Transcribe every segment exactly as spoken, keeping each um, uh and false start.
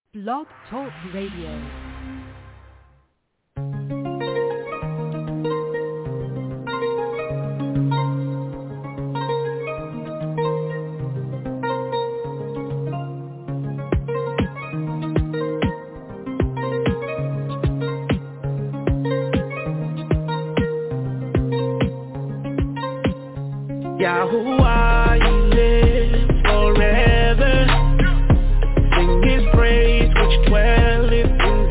Blog Talk Radio. Yahuwah, He lives forever. Sing His praise, which dwelleth in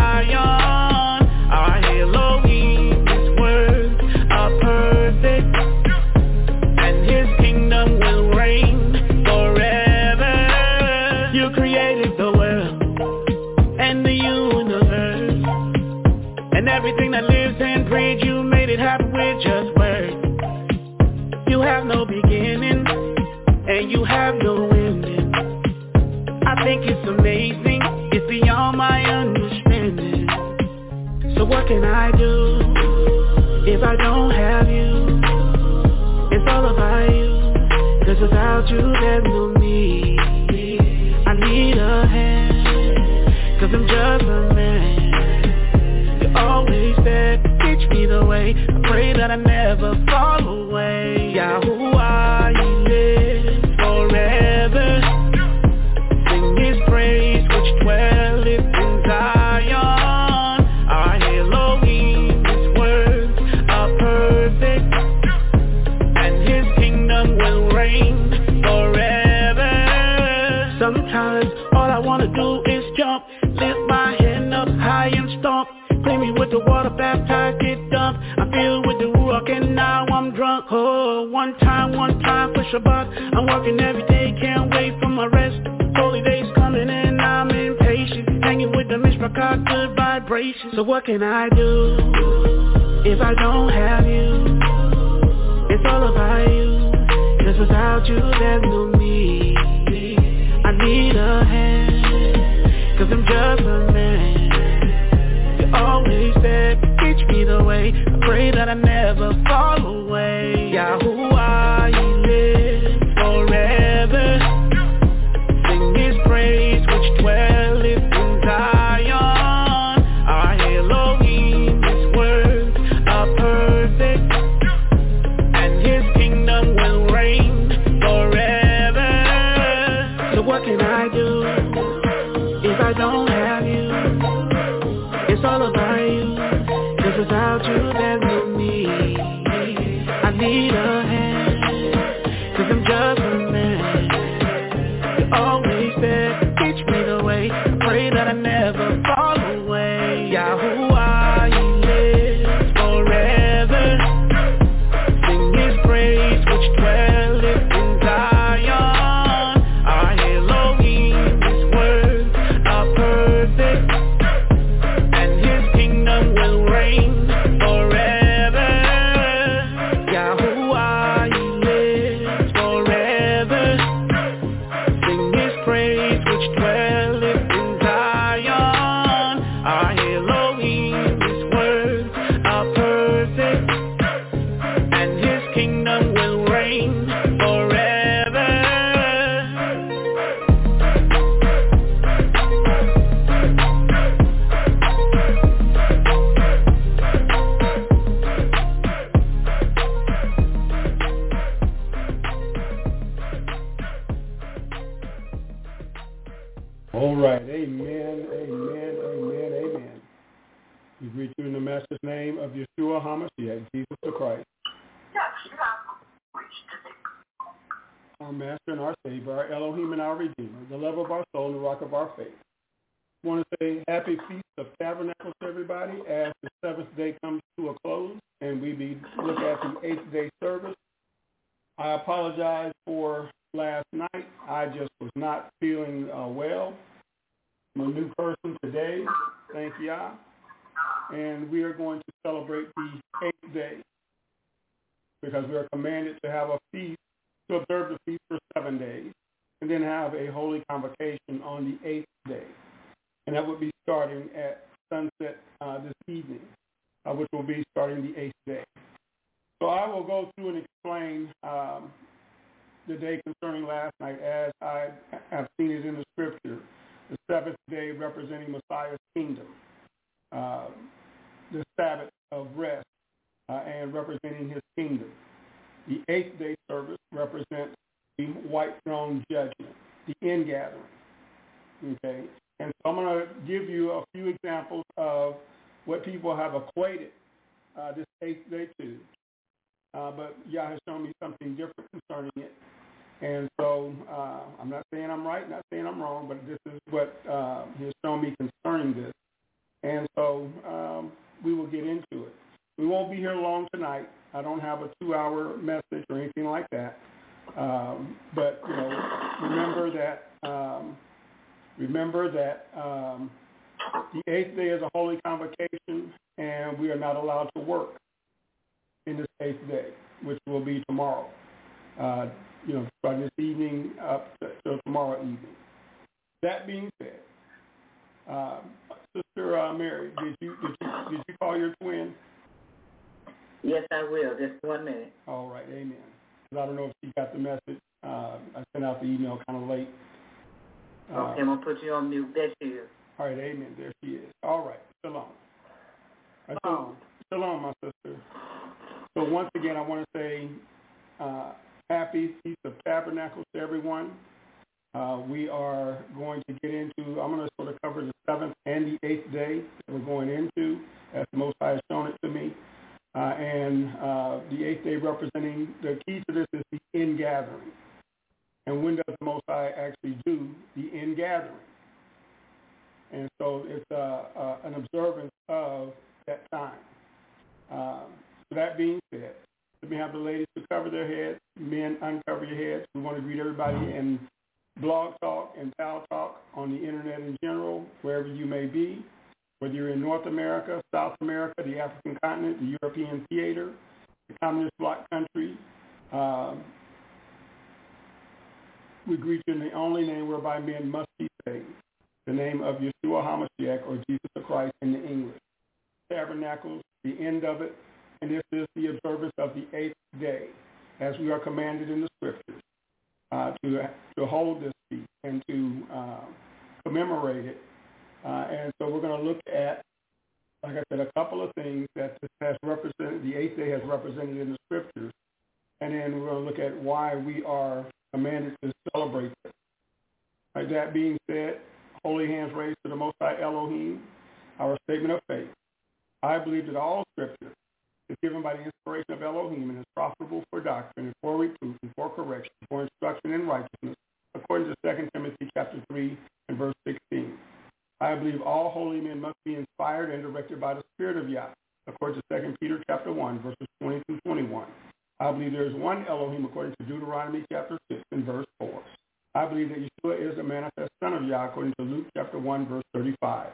Zion. Our Elohim, His words are perfect, and His kingdom will reign forever. You created the world and the universe, and everything that lives and breathes. You made it happen with just words. You have no beginning, and you have no ending. I think it's amazing, it's beyond my understanding. So what can I do if I don't have you? It's all about you, 'cause without you there's no me. I need a hand, 'cause I'm just a man. You're always there, teach me the way. I pray that I never fall away. Yahuwah, He lives forever. Sing His praise, which dwelleth in Zion. Our Elohim, His words are perfect, and His kingdom will reign forever. Sometimes all I wanna do is jump, lift my hand up high and stomp. Clean me with the water, baptized, get dumped. I'm filled with the Ruach and now I'm drunk. Oh, one time, one time for Shabbat. I'm working every day, can't wait for my rest. Holy days coming and I'm impatient. Hanging with the Mishpachah, good vibrations. So what can I do if I don't have you? It's all about you, 'cause without you there's no me. I need a hand, 'cause I'm just a man. Always said, teach me the way. I pray that I never fall away. Yahuwah, He lives forever. Sing His praise, which dwelleth in Zion. Our Elohim, His words are perfect, and His kingdom will reign forever. So what can I do if I don't have you? It's all about you, 'cause without you there's no me. I need a hand, 'cause I'm just a man. You always said, teach me the way. I pray that I never fall away. Yahuwah, He lives forever. Sing His praise, which dwelleth in Zion. Our Elohim, His words are perfect, will reign forever. Yahuwah, He lives forever. Sing His praise, which dwelleth in Zion. Our Elohim, His words are perfect, and His kingdom will reign forever. All right, amen, amen, amen, amen. We greet you in the Master's name of Yeshua HaMashiach, Jesus the Christ, our Master and our Savior, our Elohim and our Redeemer, the love of our soul and the rock of our faith. I want to say happy Feast of Tabernacles to everybody as the seventh day comes to a close and we be look at the eighth day service. I apologize for last night. I just was not feeling uh, well. I'm a new person today, thank Yah. And we are going to celebrate the eighth day because we are commanded to have a feast, to observe the feast for seven days, and then have a holy convocation on the eighth day. And that would be starting at sunset uh, this evening, uh, which will be starting the eighth day. So I will go through and explain um, the day concerning last night as I have seen it in the scripture. The seventh day representing Messiah's kingdom. Uh, the Sabbath of rest uh, and representing his kingdom. The eighth day service represents the white throne judgment, the ingathering. Okay? And so I'm going to give you a few examples of what people have equated uh, this eighth day to. Uh, but Yah has shown me something different concerning it. And so uh, I'm not saying I'm right, not saying I'm wrong, but this is what uh, he has shown me concerning this. And so um, we will get into it. We won't be here long tonight. I don't have a two-hour message or anything like that. Um, but, you know, remember that um, remember that um, the eighth day is a holy convocation, and we are not allowed to work in this eighth day, which will be tomorrow. Uh, you know, from this evening up to tomorrow evening. That being said, uh, Sister uh, Mary, did you did you did you call your twin? Yes, I will. Just one minute. All right, amen. I don't know if she got the message. Uh, I sent out the email kind of late. Uh, okay, I'm gonna put you on mute. There she is. All right, amen. There she is. All right, shalom. Right, so, shalom, my sister. So once again, I want to say. Uh, Happy Feast of Tabernacles to everyone. Uh, we are going to get into, I'm going to sort of cover the seventh and the eighth day that we're going into, as the Most High has shown it to me. Uh, and uh, the eighth day representing, the key to this is the ingathering. And when does the Most High actually do the ingathering? And so it's uh, uh, an observance of that time. Um, so that being said, let me have the ladies to cover their heads, men uncover your heads. We want to greet everybody in Blog Talk and Pal Talk on the internet in general, wherever you may be, whether you're in North America, South America, the African continent, the European theater, the communist bloc country. Um, we greet you in the only name whereby men must be saved, the name of Yeshua HaMashiach or Jesus the Christ in the English. Tabernacles, the end of it. And this is the observance of the eighth day, as we are commanded in the scriptures, uh, to to hold this feast and to uh, commemorate it. Uh, and so we're going to look at, like I said, a couple of things that this has represented, the eighth day has represented in the scriptures. And then we're going to look at why we are commanded to celebrate this. Like that being said, holy hands raised to the Most High Elohim, our statement of faith. I believe that all scripture is given by the inspiration of Elohim and is profitable for doctrine and for reproof and for correction, for instruction in righteousness, according to Second Timothy chapter three and verse sixteen. I believe all holy men must be inspired and directed by the Spirit of Yah, according to Second Peter chapter one, verses twenty through twenty-one. I believe there is one Elohim, according to Deuteronomy chapter six and verse four. I believe that Yeshua is the manifest Son of Yah, according to Luke chapter one, verse thirty-five.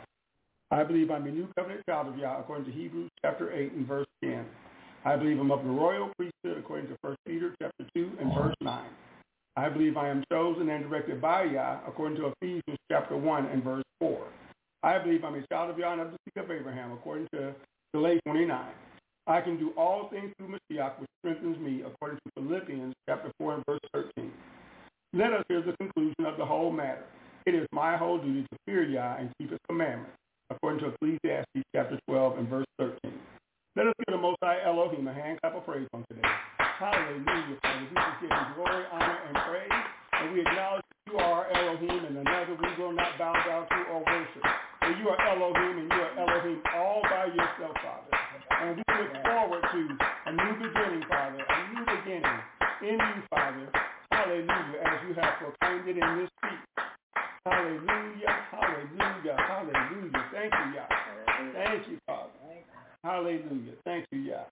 I believe I'm a new covenant child of Yah, according to Hebrews chapter eight and verse ten. I believe I'm of the royal priesthood, according to First Peter chapter two and verse nine. I believe I am chosen and directed by Yah, according to Ephesians chapter one and verse four. I believe I'm a child of Yah and of the seed of Abraham, according to Galatians twenty-nine. I can do all things through Mashiach, which strengthens me, according to Philippians chapter four and verse thirteen. Let us hear the conclusion of the whole matter. It is my whole duty to fear Yah and keep his commandments, according to Ecclesiastes chapter twelve and verse thirteen. Let us give the Most High Elohim a hand clap of praise on today. Hallelujah, Father. We just give you glory, honor, and praise. And we acknowledge that you are our Elohim and another we will not bow down to or worship. For you are Elohim and you are Elohim all by yourself, Father. And we look forward to a new beginning, Father, a new beginning in you, Father. Hallelujah, as you have proclaimed it in this feast. Hallelujah, hallelujah, hallelujah. Thank you, Yah. Thank you, Father. Hallelujah. Thank you, Yah.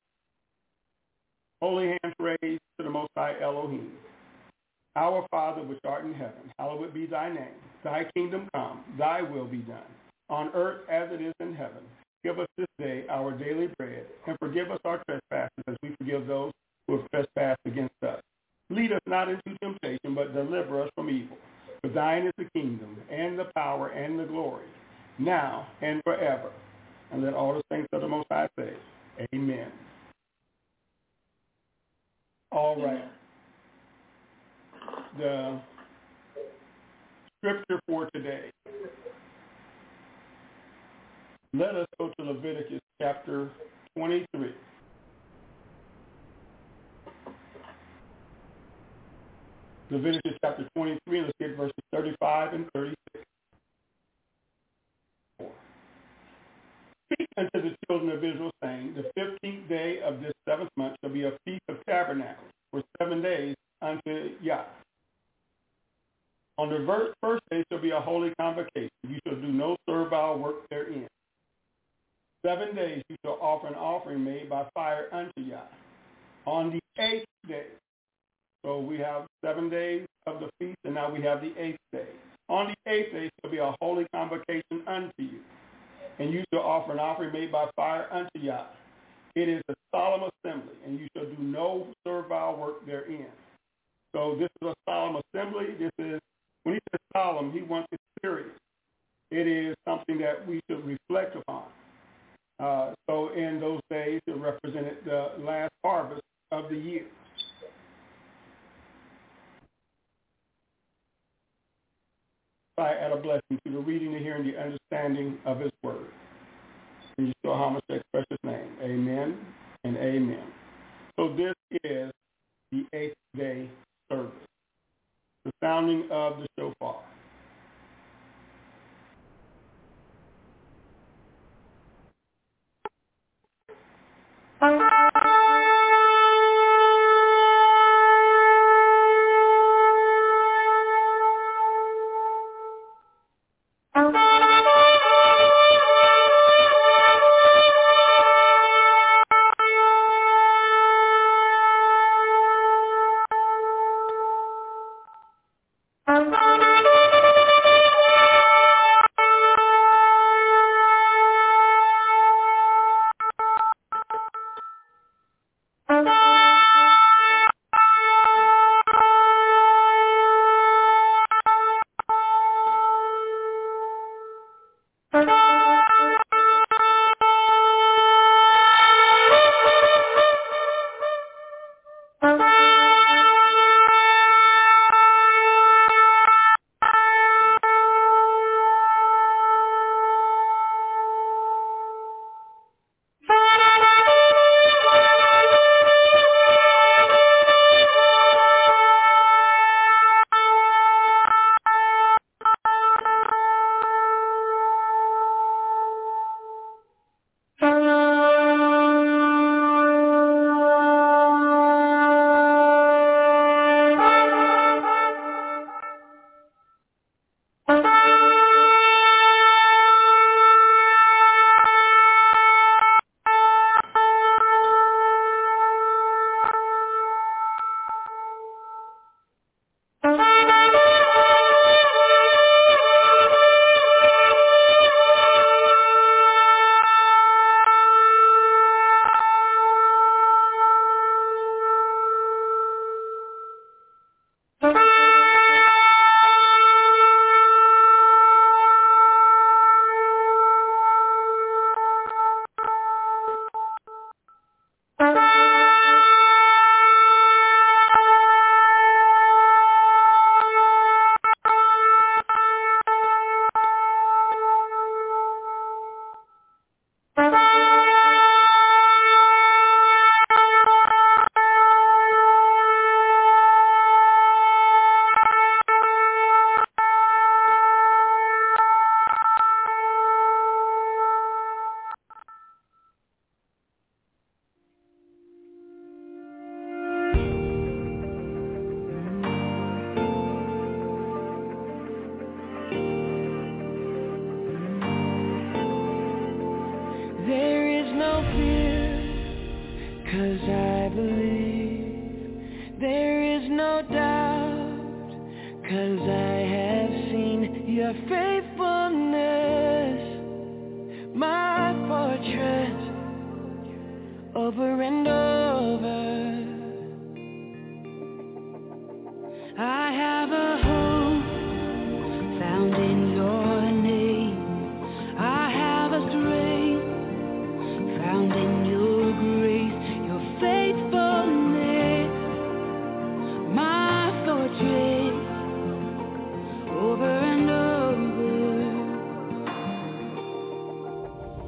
Holy hands raised to the Most High Elohim. Our Father which art in heaven, hallowed be thy name. Thy kingdom come, thy will be done, on earth as it is in heaven. Give us this day our daily bread, and forgive us our trespasses as we forgive those who have trespassed against us. Lead us not into temptation, but deliver us from evil. For thine is the kingdom, and the power, and the glory, now and forever. And let all the saints of the Most High say, amen. All right. The scripture for today. Let us go to Leviticus chapter twenty-three. Leviticus chapter twenty-three, let's get verses thirty-five and thirty-six. Speak unto the children of Israel, saying, the fifteenth day of this seventh month shall be a feast of tabernacles for seven days unto Yah. On the first day shall be a holy convocation. You shall do no servile work therein. Seven days you shall offer an offering made by fire unto Yah. On the eighth day, so we have seven days of the feast, and now we have the eighth day. On the eighth day shall be a holy convocation unto you, and you shall offer an offering made by fire unto Yah. It is a solemn assembly, and you shall do no servile work therein. So this is a solemn assembly. This is, when he says solemn, he wants it serious. It is something that we should reflect upon. Uh, so in those days, it represented the last harvest of the year. I add a blessing to the reading, the hearing, the understanding of his word. In Yeshua HaMashiach's precious name, amen and amen. So this is the eighth day service, the sounding of the shofar. Thank you.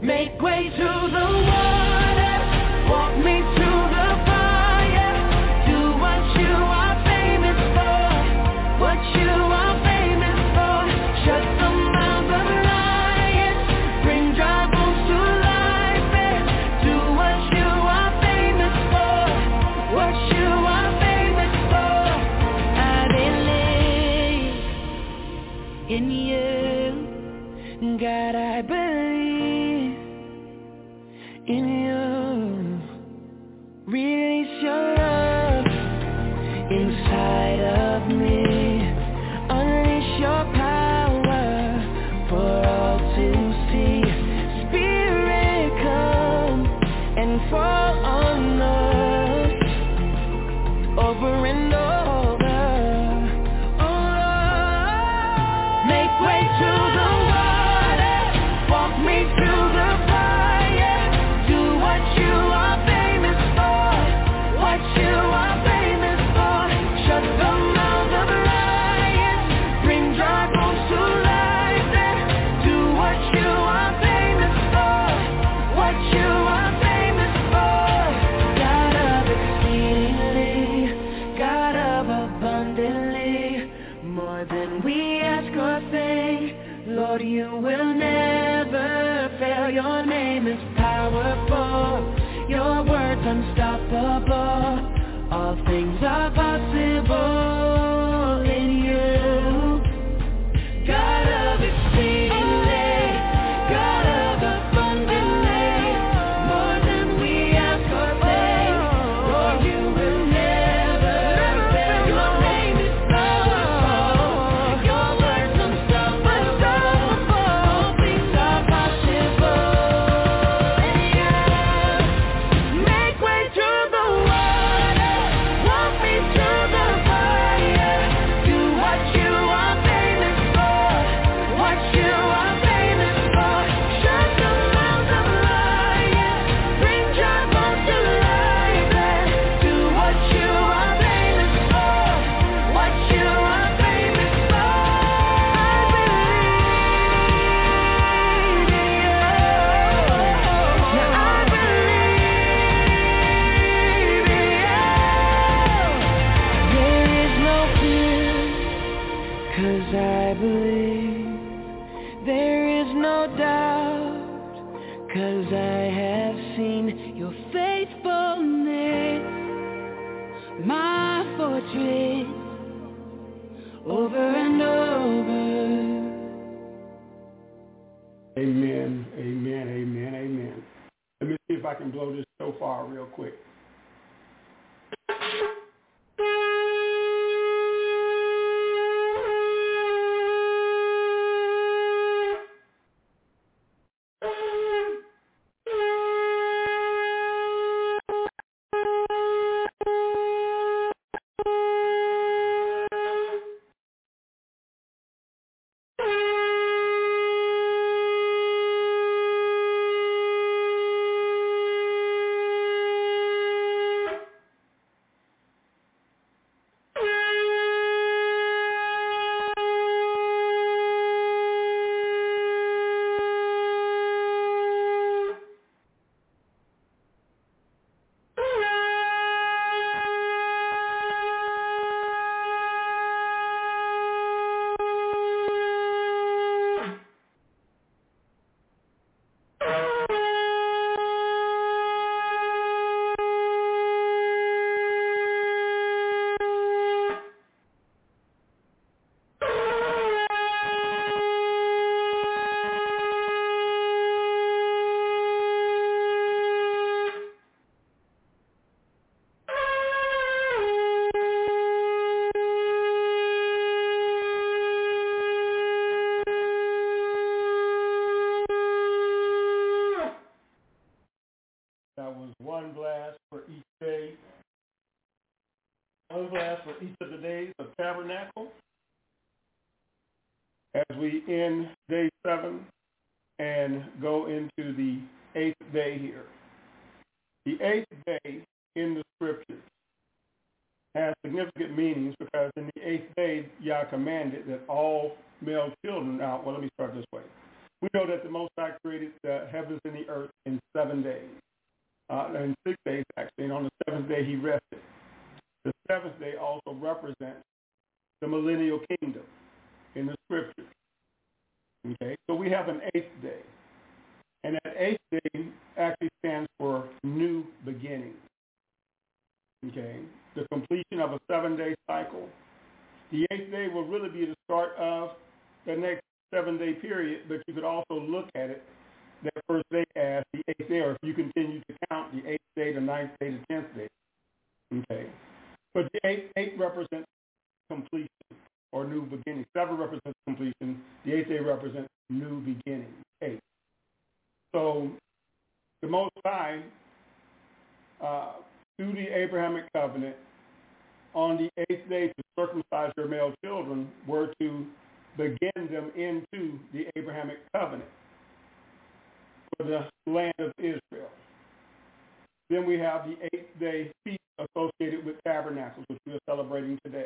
Make way to the water, walk me through the fire, do what you are famous for, what you are famous for, shut the mouths of lions, bring dry bones to life, and do what you are famous for, what you are famous for. I believe in you, God, I believe in you. Release your love inside of me. Unleash your power for all to see. Spirit, come and fall on us over and over. Oh Lord, make way to the water, walk me through the fire, do what you are famous for, what you are famous for, shut the mouths of lions, bring dry bones to life, and do what you are famous for, what you are famous for. God of exceedingly, God of abundantly, more than we ask or think, Lord, you will never fail. Your name is powerful, your word's unstoppable. All things are possible in you. God of exceedingly, God of abundantly, more than we ask or think, Lord, you will never fail. Your name is powerful, your word's unstoppable. All things are possible in you. Make way to the water, walk me through the fire, do what you are famous for, what you are famous for, shut the mouths of lions, bring dry bones to life, and do what you are famous for, what you are famous for. I believe in you. Yeah, I believe in you. There is no fear, 'cause I believe. There is no doubt, 'cause I have seen your faithfulness, my fortress, over and over. Amen, amen, amen, amen. Let me see if I can blow this shofar real quick. That was one blast for each day. One blast for each of the days of Tabernacle. As we end day seven and go into the eighth day here. The eighth day in the scriptures has significant meanings because in the eighth day, Yah commanded that all male children, now, well, let me start this way. We know that the Most High created the heavens and the earth in seven days, uh, in six days actually, and on the seventh day he rested. The seventh day also represents the millennial kingdom in the scriptures. Okay, so we have an eighth day, and that eighth day actually stands for new beginnings. Okay, the completion of a seven-day cycle. The eighth day will really be the start of the next seven-day period, but you could also look at it, that first day, as the eighth day, or if you continue to count the eighth day, the ninth day, the tenth day. Okay, but the eighth, eight represents completion or new beginning. Seven represents completion. The eighth day represents new beginning. Eight. So the Most High, uh, through the Abrahamic covenant, on the eighth day to circumcise their male children, were to begin them into the Abrahamic covenant for the land of Israel. Then we have the eighth day feast associated with tabernacles, which we are celebrating today.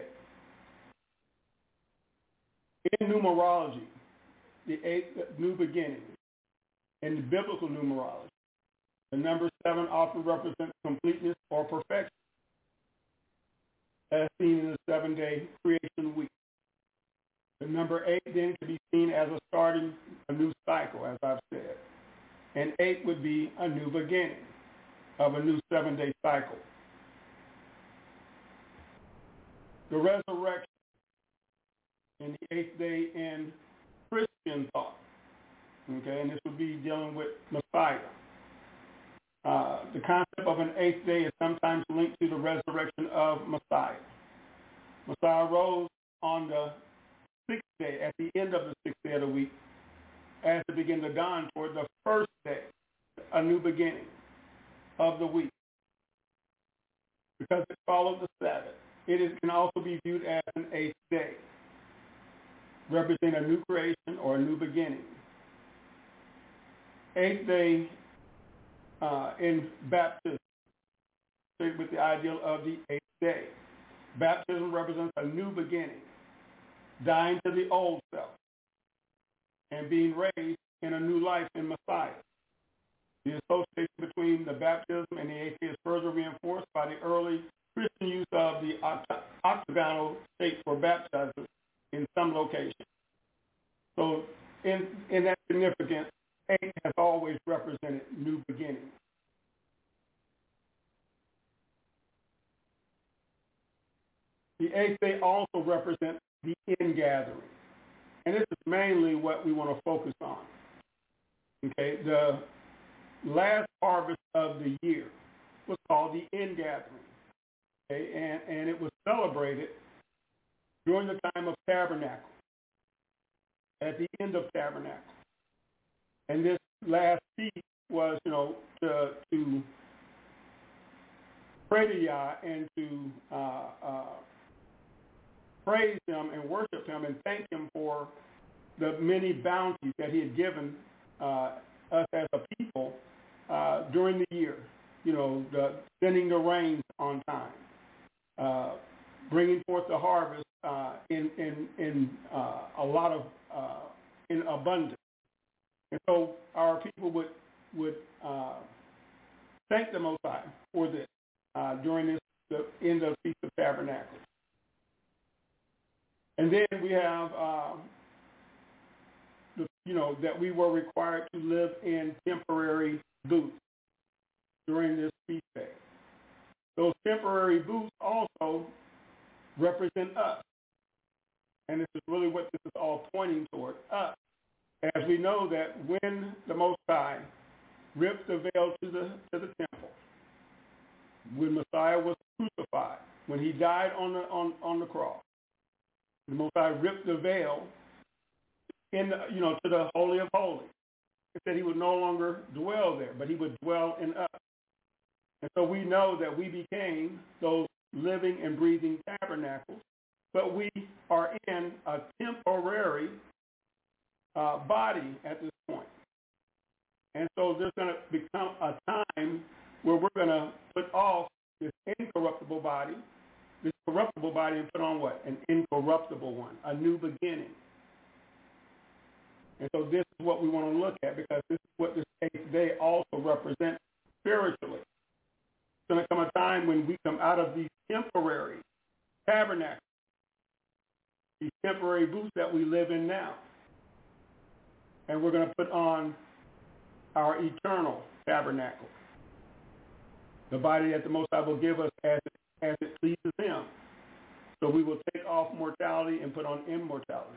In numerology, the eighth new beginning, in the biblical numerology, the number seven often represents completeness or perfection, as seen in the seven-day creation week. The number eight then can be seen as a starting a new cycle, as I've said. And eight would be a new beginning of a new seven-day cycle. The resurrection in the eighth day in Christian thought. Okay, and this would be dealing with Messiah. Uh, the concept of an eighth day is sometimes linked to the resurrection of Messiah. Messiah rose on the sixth day, at the end of the sixth day of the week, as it began to dawn toward the first day, a new beginning of the week. Because it followed the Sabbath, it is, can also be viewed as an eighth day, representing a new creation or a new beginning. Eighth day uh, in baptism, with the ideal of the eighth day. Baptism represents a new beginning, dying to the old self and being raised in a new life in Messiah. The association between the baptism and the eighth day is further reinforced by the early Christian use of the octagonal shape for baptism in some locations. So in, in that significance, eight has always represented new beginnings. The eighth day also represents the ingathering. And this is mainly what we want to focus on. Okay, the last harvest of the year was called the ingathering. Okay, and, and it was celebrated during the time of Tabernacle, at the end of Tabernacle. And this last feast was, you know, to, to pray to Yah and to uh, uh, praise him and worship him and thank him for the many bounties that he had given uh, us as a people uh, during the year. You know, the, sending the rains on time, uh, bringing forth the harvest uh, in in in uh, a lot of uh, in abundance. And so our people would would uh, thank the Most High for this uh, during this the end of the Feast of Tabernacles. And then we have, uh, the, you know, that we were required to live in temporary booths during this feast day. Those temporary booths also represent us. And this is really what this is all pointing toward, us. As we know that when the Most High ripped the veil to the to the temple, when Messiah was crucified, when he died on the on, on the cross, the Most High ripped the veil in the, you know, to the Holy of Holies. It said he would no longer dwell there, but he would dwell in us. And so we know that we became those living and breathing tabernacles, but we are in a temporary uh, body at this point. And so there's going to become a time where we're going to put off this incorruptible body, this corruptible body, and put on what? An incorruptible one, a new beginning. And so this is what we want to look at, because this is what this eighth day also represents spiritually. It's going to come a time when we come out of these temporary tabernacles, these temporary booths that we live in now, and we're going to put on our eternal tabernacle, the body that the Most High will give us as it, as it pleases him. So we will take off mortality and put on immortality.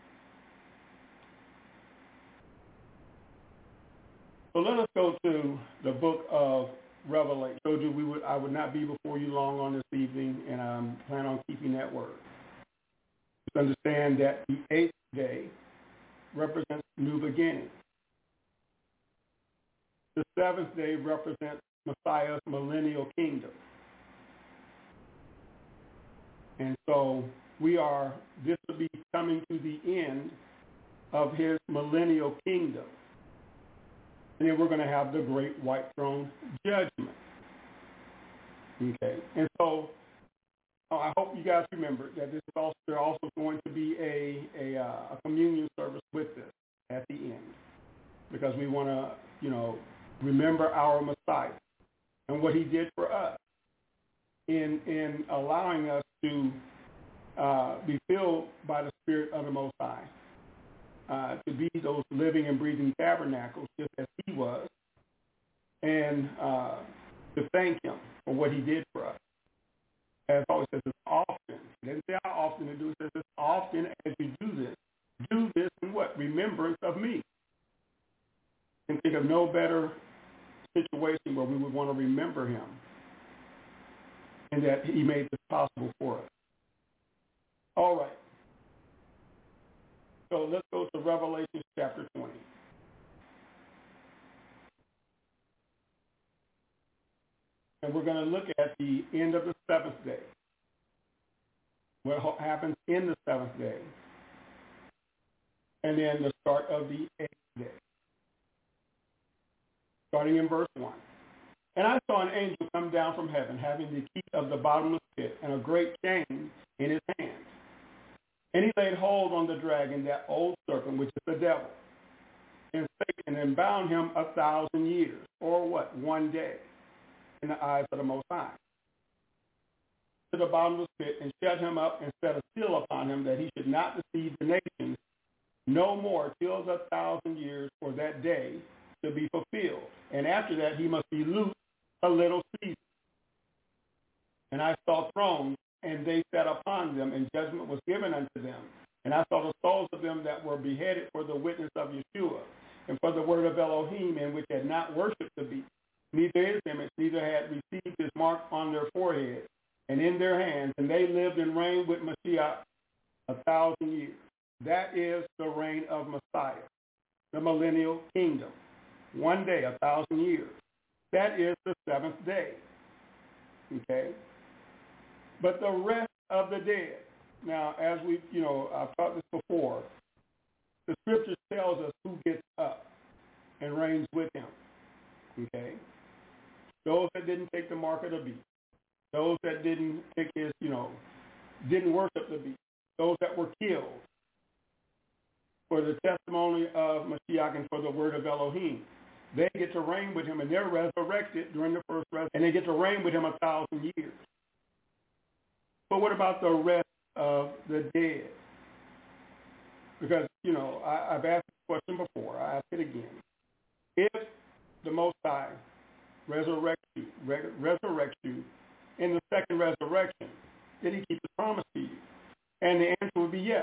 So let us go to the book of Revelation. I told you we would, I would not be before you long on this evening, and I um, plan on keeping that word. Just understand that the eighth day represents new beginning. The seventh day represents Messiah's millennial kingdom. And so we are, this will be coming to the end of his millennial kingdom. And then we're going to have the great white throne judgment. Okay. And so uh, I hope you guys remember that this is also, there's also going to be a, a, uh, a communion service with this at the end, because we want to, you know, remember our Messiah and what he did for us in in allowing us to uh, be filled by the Spirit of the Most High, uh, to be those living and breathing tabernacles just as he was, and uh, to thank him for what he did for us. As always says, it's often. It doesn't say how often to do it. It says, as often as you do this, do this in what? Remembrance of me. And think of no better situation where we would want to remember him and that he made this possible for us. All right. So let's go to Revelation chapter twenty. And we're going to look at the end of the seventh day. What happens in the seventh day. And then the start of the eighth day. Starting in verse one. And I saw an angel come down from heaven, having the key of the bottomless pit and a great chain in his hand. And he laid hold on the dragon, that old serpent, which is the devil, and Satan, and bound him a thousand years, or what? One day, in the eyes of the Most High, to the bottomless pit, and shut him up, and set a seal upon him, that he should not deceive the nations no more till the thousand years, or that day, to be fulfilled. And after that he must be loosed a little season. And I saw thrones, and they sat upon them, and judgment was given unto them. And I saw the souls of them that were beheaded for the witness of Yeshua, and for the word of Elohim, and which had not worshipped the beast, neither his image, neither had received his mark on their forehead and in their hands. And they lived and reigned with Mashiach a thousand years. That is the reign of Messiah, the millennial kingdom. One day, a thousand years. That is the seventh day. Okay? But the rest of the dead. Now, as we, you know, I've taught this before, the scripture tells us who gets up and reigns with him. Okay? Those that didn't take the mark of the beast. Those that didn't take his, you know, didn't worship the beast. Those that were killed for the testimony of Mashiach and for the word of Elohim. They get to reign with him, and they're resurrected during the first resurrection, and they get to reign with him a thousand years. But what about the rest of the dead? Because, you know, I, I've asked this question before. I ask it again. If the Most High resurrects you, re- resurrects you in the second resurrection, did he keep his promise to you? And the answer would be yes.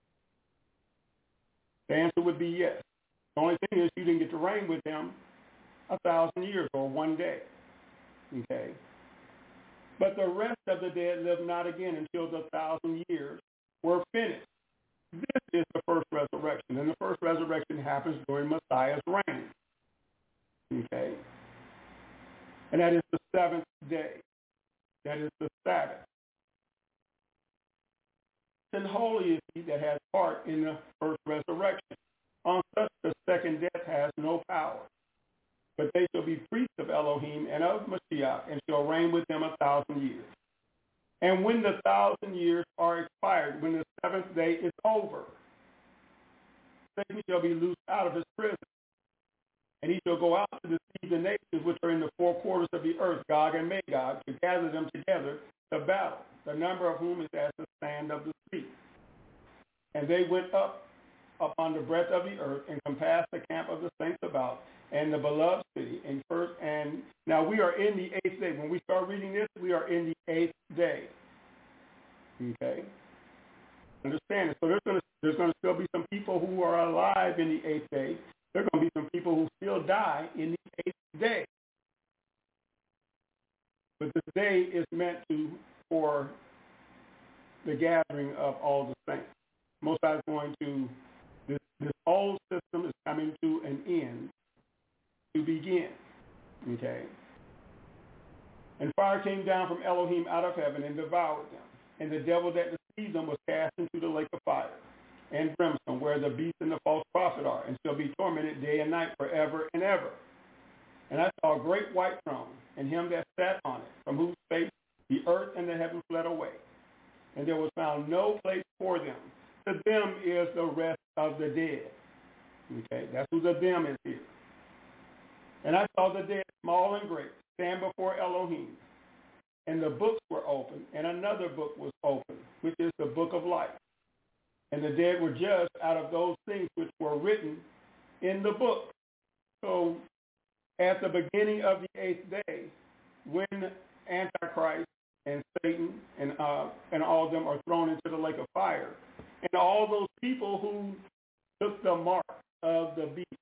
The answer would be yes. The only thing is you didn't get to reign with him a thousand years or one day. Okay? But the rest of the dead live not again until the thousand years were finished. This is the first resurrection. And the first resurrection happens during Messiah's reign. Okay? And that is the seventh day. That is the Sabbath. And holy is he that has part in the first resurrection. On such the second death has no power. But they shall be priests of Elohim and of Mashiach, and shall reign with him a thousand years. And when the thousand years are expired, when the seventh day is over, Satan shall be loosed out of his prison, and he shall go out to deceive the nations which are in the four quarters of the earth, Gog and Magog, to gather them together to battle, the number of whom is as the sand of the sea. And they went up upon the breadth of the earth and compassed the camp of the saints about, and the beloved city. And first, and now we are in the eighth day. When we start reading this, we are in the eighth day. Okay, understand it. So there's going to there's going to still be some people who are alive in the eighth day. There are going to be some people who still die in the eighth day. But this day is meant to for the gathering of all the saints. Most High is going to this this old system is coming to an end to begin. Okay. And fire came down from Elohim out of heaven and devoured them. And the devil that deceived them was cast into the lake of fire and brimstone, where the beast and the false prophet are, and shall be tormented day and night forever and ever. And I saw a great white throne, and him that sat on it, from whose face the earth and the heaven fled away. And there was found no place for them. To them is the rest of the dead. Okay, that's who the them is here. And I saw the dead, small and great, stand before Elohim. And the books were open, and another book was open, which is the book of life. And the dead were judged out of those things which were written in the book. So at the beginning of the eighth day, when Antichrist and Satan and uh, and all of them are thrown into the lake of fire, and all those people who took the mark of the beast,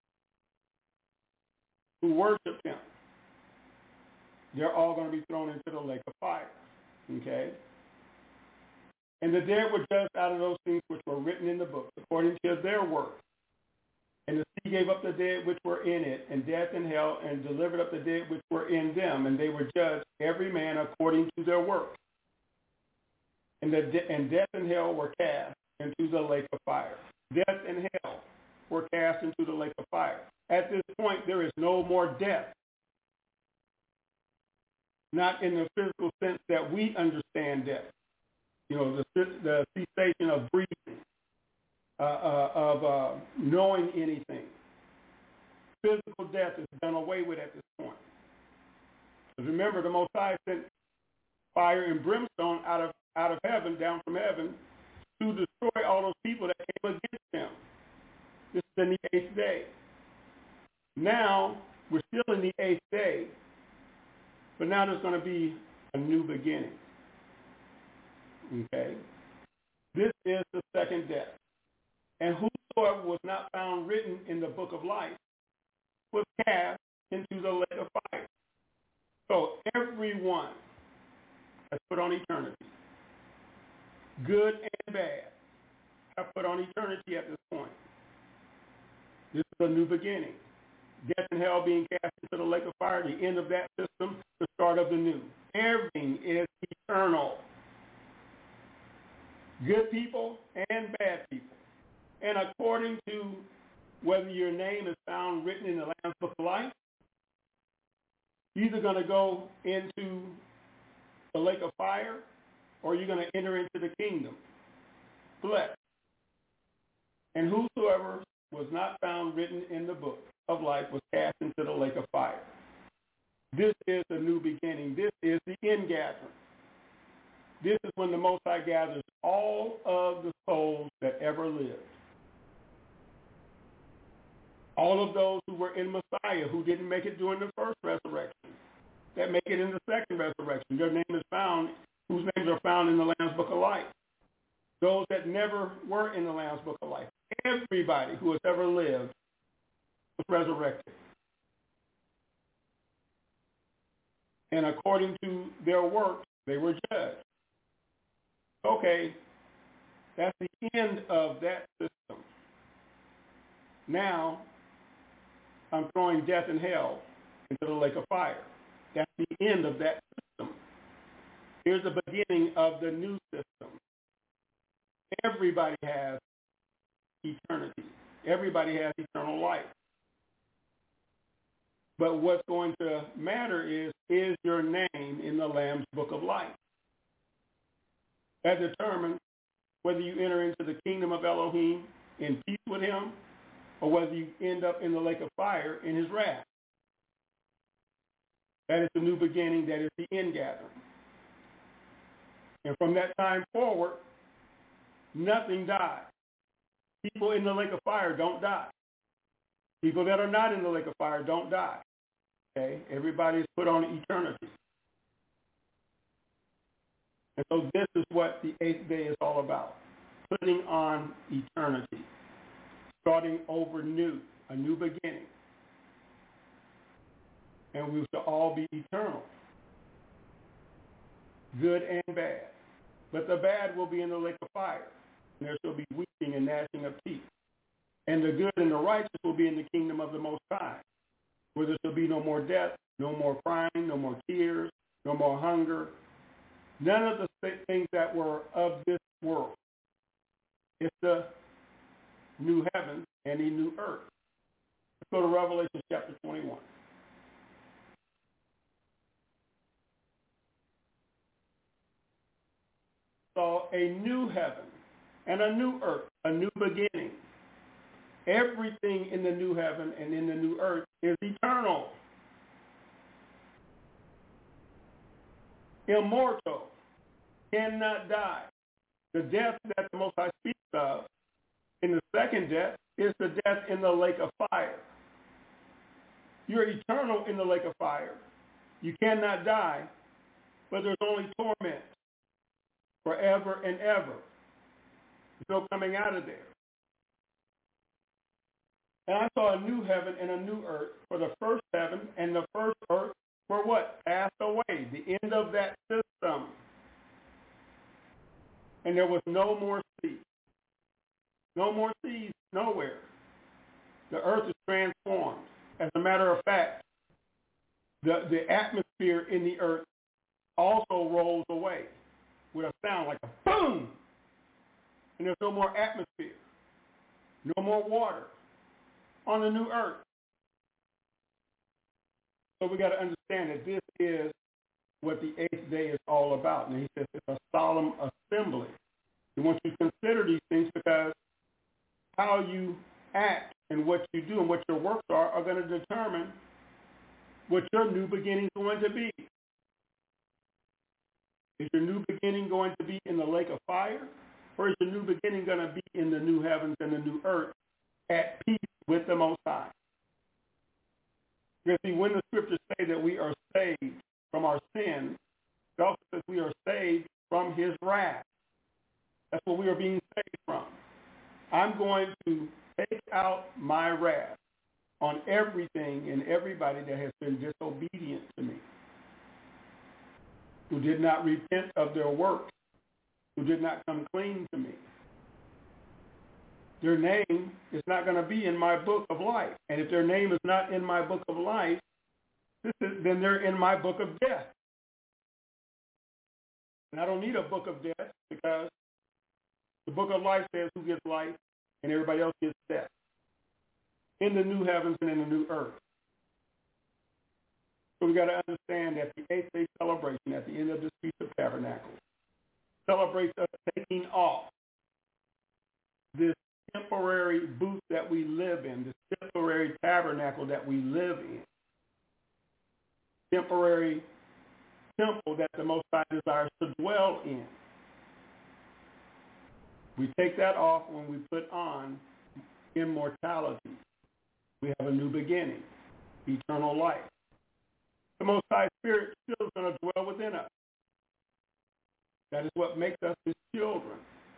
who worshiped him, they're all going to be thrown into the lake of fire. Okay? And the dead were judged out of those things which were written in the book, according to their works. And the sea gave up the dead which were in it, and death and hell, and delivered up the dead which were in them, and they were judged, every man according to their works. And, the de- and death and hell were cast into the lake of fire. Death and hell were cast into the lake of fire. At this point, there is no more death. Not in the physical sense that we understand death. You know, the, the cessation of breathing, uh, uh, of uh, knowing anything. Physical death is done away with at this point. Because remember, the Most High sent fire and brimstone out of out of heaven, down from heaven, to destroy all those people that came against him. This is in the eighth day. Now, we're still in the eighth day, but now there's going to be a new beginning. Okay? This is the second death. And whosoever was not found written in the book of life was cast into the lake of fire. So everyone has put on eternity. Good and bad have put on eternity at this point. This is a new beginning. Death and hell being cast into the lake of fire, the end of that system, the start of the new. Everything is eternal. Good people and bad people. And according to whether your name is found written in the Lamb's Book of Life, you're either going to go into the lake of fire or you're going to enter into the kingdom. Blessed. And whosoever was not found written in the book of life was cast into the lake of fire. This is the new beginning. This is the ingathering. This is when the Most High gathers all of the souls that ever lived. All of those who were in Messiah, who didn't make it during the first resurrection, that make it in the second resurrection. Their name is found, whose names are found in the Lamb's Book of Life. Those that never were in the Lamb's Book of Life. Everybody who has ever lived was resurrected. And according to their works, they were judged. Okay, that's the end of that system. Now, I'm throwing death and hell into the lake of fire. That's the end of that system. Here's the beginning of the new system. Everybody has eternity. Everybody has eternal life. But what's going to matter is, is your name in the Lamb's Book of Life? That determines whether you enter into the kingdom of Elohim in peace with him, or whether you end up in the lake of fire in his wrath. That is the new beginning. That is the ingathering. And from that time forward, nothing dies. People in the lake of fire don't die. People that are not in the lake of fire don't die. Okay? Everybody is put on eternity. And so this is what the eighth day is all about. Putting on eternity. Starting over new. A new beginning. And we shall all be eternal. Good and bad. But the bad will be in the lake of fire. And there shall be weeping and gnashing of teeth. And the good and the righteous will be in the kingdom of the Most High, where there shall be no more death, no more crying, no more tears, no more hunger. None of the things that were of this world. It's the new heaven and the new earth. Let's go to Revelation chapter twenty-one. Saw a new heaven and a new earth, a new beginning. Everything in the new heaven and in the new earth is eternal, immortal, cannot die. The death that the Most High speaks of in the second death is the death in the lake of fire. You're eternal in the lake of fire. You cannot die, but there's only torment forever and ever. There's no coming out of there. And I saw a new heaven and a new earth, for the first heaven and the first earth were what? Passed away, the end of that system. And there was no more sea. No more seas, nowhere. The earth is transformed. As a matter of fact, the, the atmosphere in the earth also rolls away with a sound like a boom. And there's no more atmosphere, no more water on the new earth. So we got to understand that this is what the eighth day is all about. And he says it's a solemn assembly. He wants you to consider these things because how you act and what you do and what your works are are going to determine what your new beginning is going to be. Is your new beginning going to be in the lake of fire? Or is your new beginning going to be in the new heavens and the new earth at peace with the Most High? Because see, when the scriptures say that we are saved from our sins, it also says we are saved from his wrath. That's what we are being saved from. I'm going to take out my wrath on everything and everybody that has been disobedient to me, who did not repent of their works, who did not come clean to me. Their name is not going to be in my book of life. And if their name is not in my book of life, this is, then they're in my book of death. And I don't need a book of death because the book of life says who gets life and everybody else gets death. In the new heavens and in the new earth. So we got to understand that the eighth day celebration at the end of this Feast of Tabernacles celebrates us taking off this temporary booth that we live in, this temporary tabernacle that we live in, temporary temple that the Most High desires to dwell in. We take that off when we put on immortality. We have a new beginning, eternal life. The Most High Spirit still is going to dwell within us. That is what makes us his children.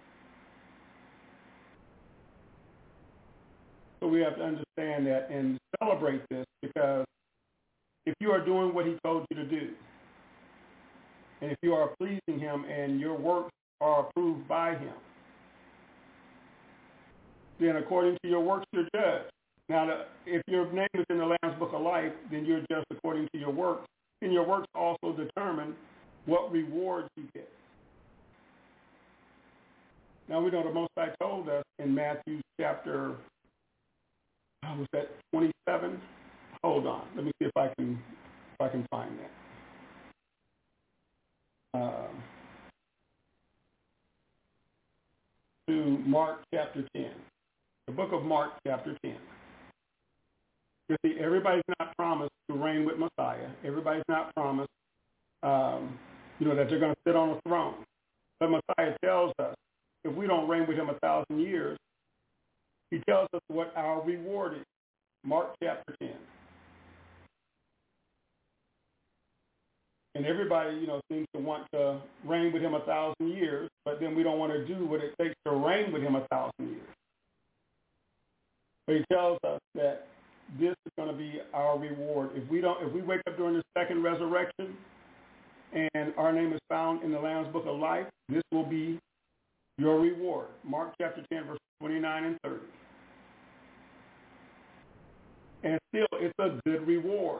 So we have to understand that and celebrate this, because if you are doing what he told you to do, and if you are pleasing him and your works are approved by him, then according to your works you're judged. Now, the, if your name is in the Lamb's Book of Life, then you're judged according to your works, and your works also determine what rewards you get. Now, we know the Most High told us in Matthew chapter, oh, was that twenty-seven? Hold on. Let me see if I can if I can find that. Uh, to Mark chapter ten. book of Mark, chapter ten. You see, everybody's not promised to reign with Messiah. Everybody's not promised, um, you know, that they're going to sit on a throne. But Messiah tells us, if we don't reign with him a thousand years, he tells us what our reward is. Mark chapter ten. And everybody, you know, seems to want to reign with him a thousand years, but then we don't want to do what it takes to reign with him a thousand years. But he tells us that this is going to be our reward. If we don't, if we wake up during the second resurrection and our name is found in the Lamb's Book of Life, this will be your reward. Mark chapter ten, verse twenty-nine and thirty. And still, it's a good reward.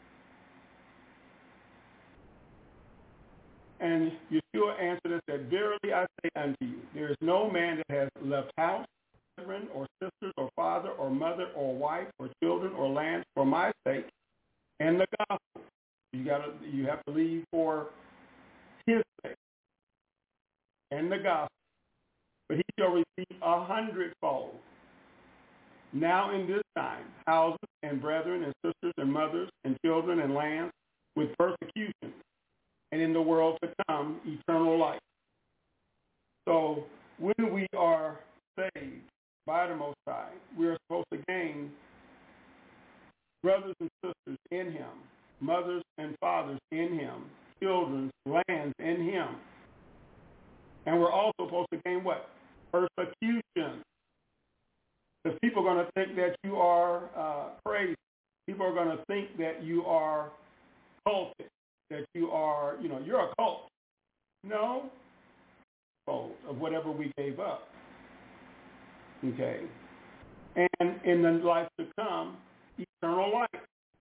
And Yeshua answered and said, verily I say unto you, there is no man that has left house, children, or sisters, or father, or mother, or wife, or children, or lands for my sake and the gospel. You gotta, you have to leave for his sake and the gospel. But he shall receive a hundredfold. Now in this time, houses and brethren and sisters and mothers and children and lands with persecution, and in the world to come, eternal life. So when we are saved by the Most High, we are supposed to gain brothers and sisters in him, mothers and fathers in him, children, lands in him. And we're also supposed to gain what? Persecution. Because people are going to think that you are uh, crazy. People are going to think that you are cultic, that you are, you know, you're a cult. No. Fold of whatever we gave up. Okay. And in the life to come, eternal life.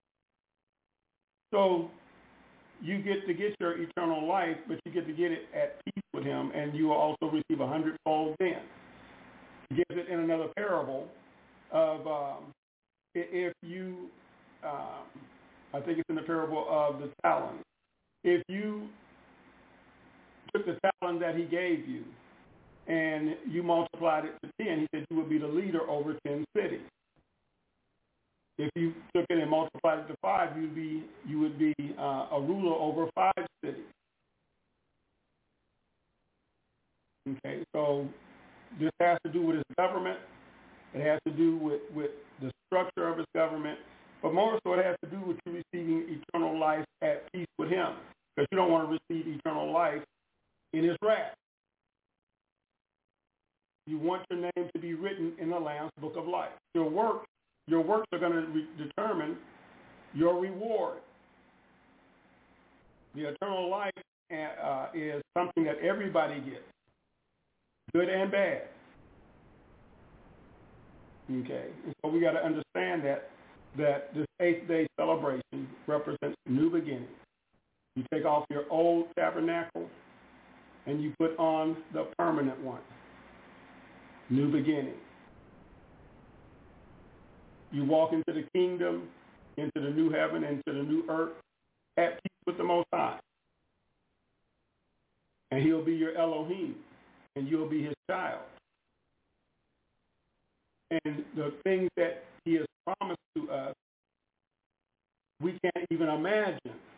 So you get to get your eternal life, but you get to get it at peace with him, and you will also receive a hundredfold then. He gives it in another parable of um, if you, um, I think it's in the parable of the talent. If you took the talent that he gave you and you multiplied it to ten, he said you would be the leader over ten cities. If you took it and multiplied it to five, you'd be you would be uh, a ruler over five cities. Okay, so this has to do with his government. It has to do with, with the structure of his government. But more so, it has to do with you receiving eternal life at peace with him. Because you don't want to receive eternal life in his wrath. You want your name to be written in the Lamb's Book of Life. Your work, your works are going to re- determine your reward. The eternal life uh, is something that everybody gets, good and bad. Okay, and so we got to understand that that this eighth day celebration represents new beginnings. You take off your old tabernacle and you put on the permanent one. New beginning. You walk into the kingdom, into the new heaven, into the new earth, at peace with the Most High. And he'll be your Elohim, and you'll be his child. And the things that he has promised to us, we can't even imagine.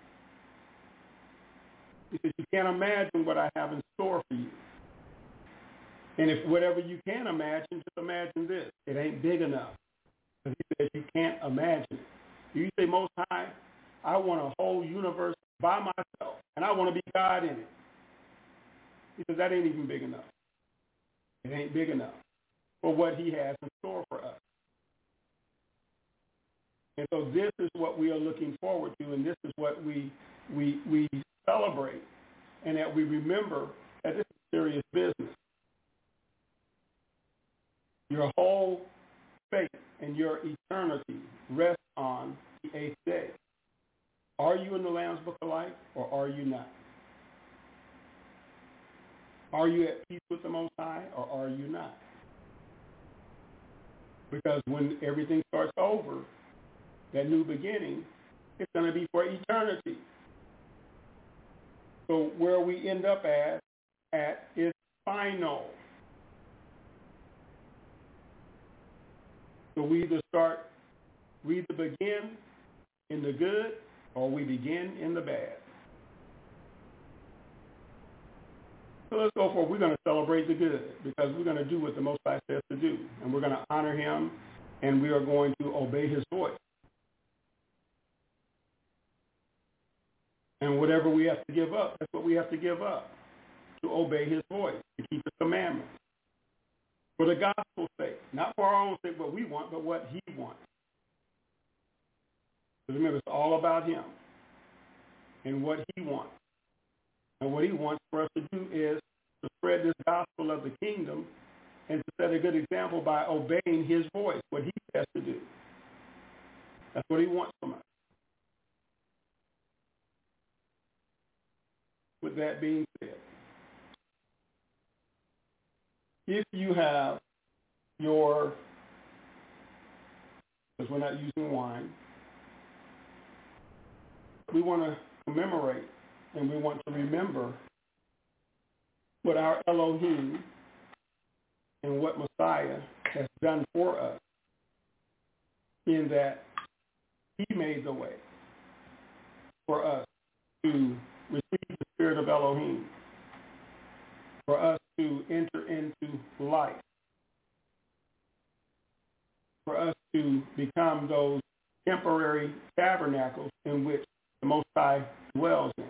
Because you can't imagine what I have in store for you. And if whatever you can imagine, just imagine this. It ain't big enough. Because he says you can't imagine it. You say, Most High, I want a whole universe by myself, and I want to be God in it. He says that ain't even big enough. It ain't big enough for what he has in store for us. And so this is what we are looking forward to, and this is what we we we celebrate, and that we remember that this is serious business. Your whole faith and your eternity rests on the eighth day. Are you in the Lamb's Book of Life, or are you not? Are you at peace with the Most High, or are you not? Because when everything starts over, that new beginning, it's going to be for eternity. So where we end up at, at is final. So we either start, we either begin in the good or we begin in the bad. So let's go for it. We're going to celebrate the good because we're going to do what the Most High says to do. And we're going to honor him and we are going to obey his voice. And whatever we have to give up, that's what we have to give up, to obey his voice, to keep his commandments. For the gospel's sake, not for our own sake, what we want, but what he wants. Because remember, it's all about him and what he wants. And what he wants for us to do is to spread this gospel of the kingdom and to set a good example by obeying his voice, what he says to do. That's what he wants from us. With that being said, if you have your, because we're not using wine, we want to commemorate and we want to remember what our Elohim and what Messiah has done for us, in that he made the way for us to receive the spirit of Elohim, for us to enter into life, for us to become those temporary tabernacles in which the Most High dwells in.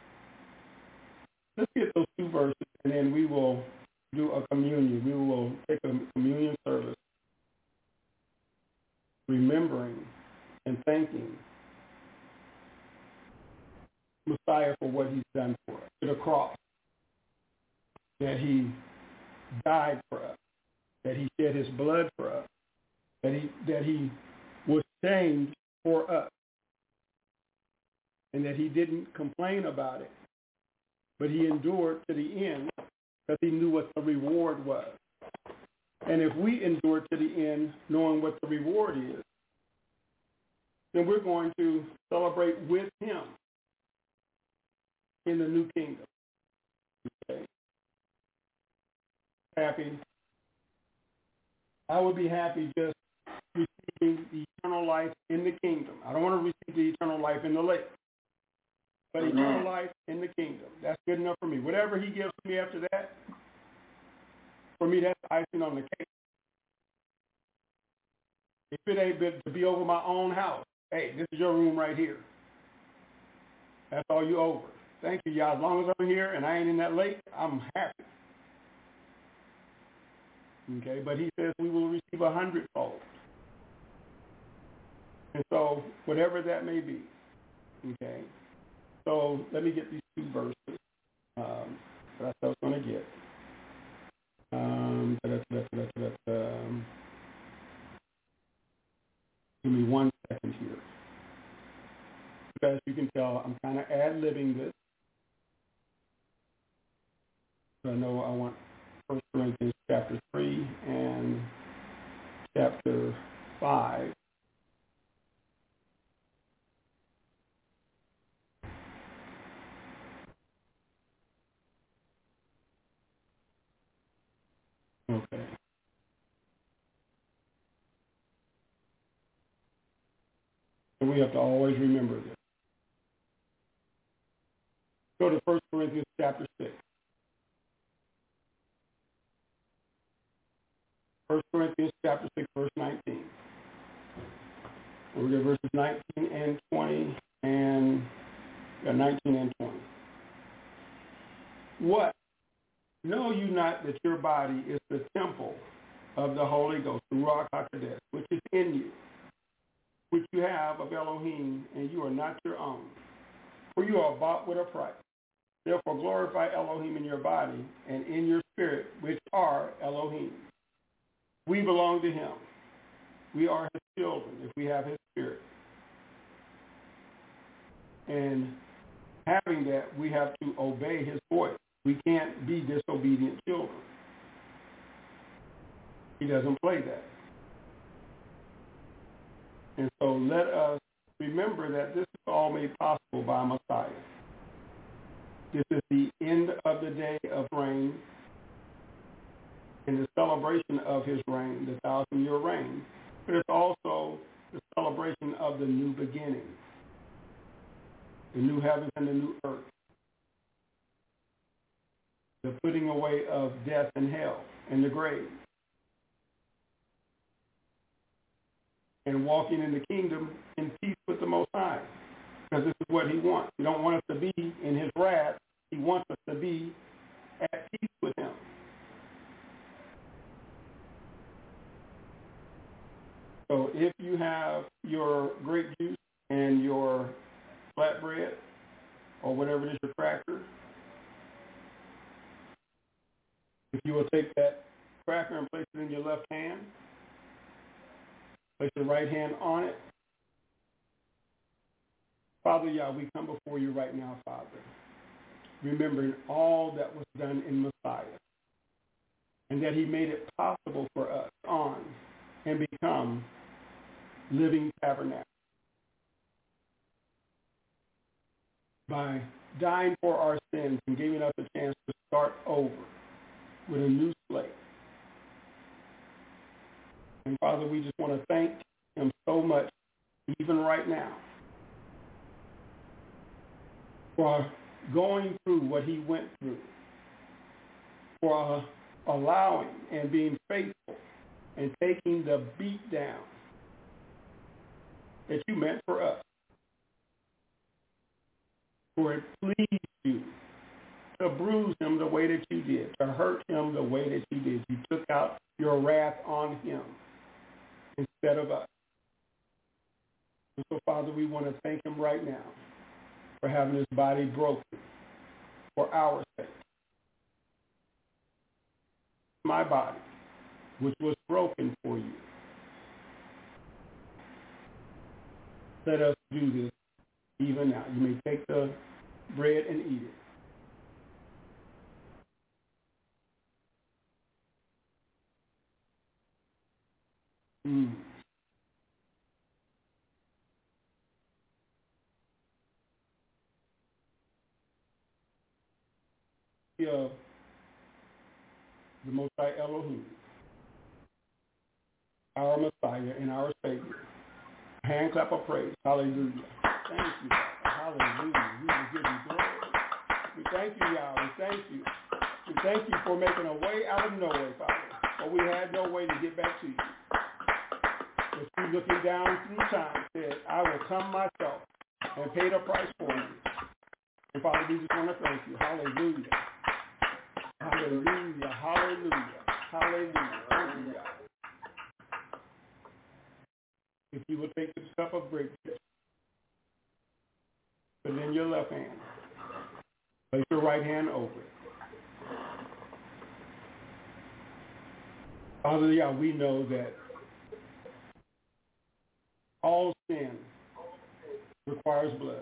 Let's get those two verses, and then we will do a communion. We will take a communion service, remembering and thanking Messiah for what he's done for us, to the cross, that he died for us, that he shed his blood for us, that he that he was shamed for us, and that he didn't complain about it, but he endured to the end because he knew what the reward was. And if we endure to the end knowing what the reward is, then we're going to celebrate with him in the new kingdom. Okay. Happy. I would be happy just receiving the eternal life in the kingdom. I don't want to receive the eternal life in the lake, but Amen. Eternal life in the kingdom. That's good enough for me. Whatever he gives me after that, for me, that's icing on the cake. If it ain't good to be over my own house, hey, this is your room right here. That's all you over. Thank you, y'all. As long as I'm here and I ain't in that lake, I'm happy. Okay, but he says we will receive a hundredfold. And so, whatever that may be, okay. So, let me get these two verses um, that I was going to get. Um, da, da, da, da, da, da, um, give me one second here. As you can tell, I'm kind of ad-libbing this. I know I want First Corinthians chapter three and chapter five. Okay. So we have to always remember this. Go to First Corinthians chapter six. First Corinthians chapter six, verse nineteen. We'll get verses nineteen and twenty, and yeah, nineteen and twenty. What? Know you not that your body is the temple of the Holy Ghost, the Ruach HaKodesh, which is in you, which you have of Elohim, and you are not your own. For you are bought with a price. Therefore glorify Elohim in your body and in your spirit, which are Elohim. We belong to him. We are his children if we have his spirit. And having that, we have to obey his voice. We can't be disobedient children. He doesn't play that. And so let us remember that this is all made possible by Messiah. This is the end of the day of reign and the celebration of his reign, the thousand-year reign, But it's also the celebration of the new beginning, the new heavens and the new earth, the putting away of death and hell and the grave, and walking in the kingdom in peace with the Most High, because this is what he wants. He don't want us to be in his wrath. He wants us to be at peace with him. So if you have your grape juice and your flatbread, or whatever it is, your cracker, if you will take that cracker and place it in your left hand, place your right hand on it. Father Yah, we come before you right now, Father, remembering all that was done in Messiah, and that he made it possible for us on and become living tabernacle. By dying for our sins and giving us a chance to start over with a new slate. And Father, we just want to thank him so much, even right now, for going through what he went through, for allowing and being faithful and taking the beat down that you meant for us. For it pleased you to bruise him the way that you did, to hurt him the way that you did. You took out your wrath on him instead of us. And so, Father, we want to thank him right now for having his body broken for our sake. My body, which was broken for you. Let us do this even now. You may take the bread and eat it. Mm. Yeah, the Most High Elohim, our Messiah and our Savior. Hand clap of praise. Hallelujah. Thank you, Father. Hallelujah. We will give you glory. We thank you, Yahweh. We thank you. We thank you for making a way out of no way, Father. For we had no way to get back to you. But you, looking down through time, said, I will come myself and pay the price for you. And Father, we just want to thank you. Hallelujah. Hallelujah. Hallelujah. Hallelujah. Hallelujah. If you will take the cup of grape juice, put it in your left hand. Place your right hand over it. Father, yeah, we know that all sin requires blood.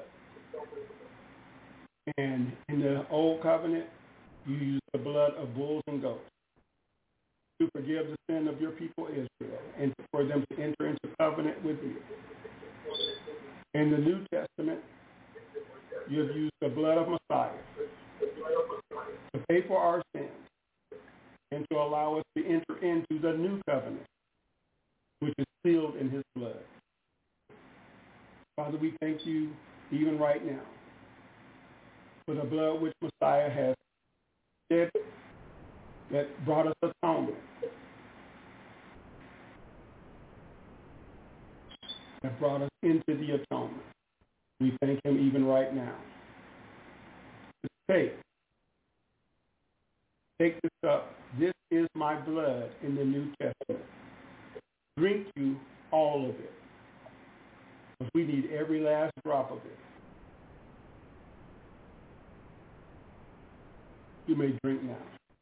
And in the old covenant, you use the blood of bulls and goats to forgive the sin of your people Israel and for them to enter into covenant with you. In the New Testament, you have used the blood of Messiah to pay for our sins and to allow us to enter into the new covenant, which is sealed in his blood. Father, we thank you even right now for the blood which Messiah has shed that brought us atonement, that brought us into the atonement. We thank him even right now. Take, take this up. This is my blood in the New Testament. Drink you all of it, because we need every last drop of it. You may drink now.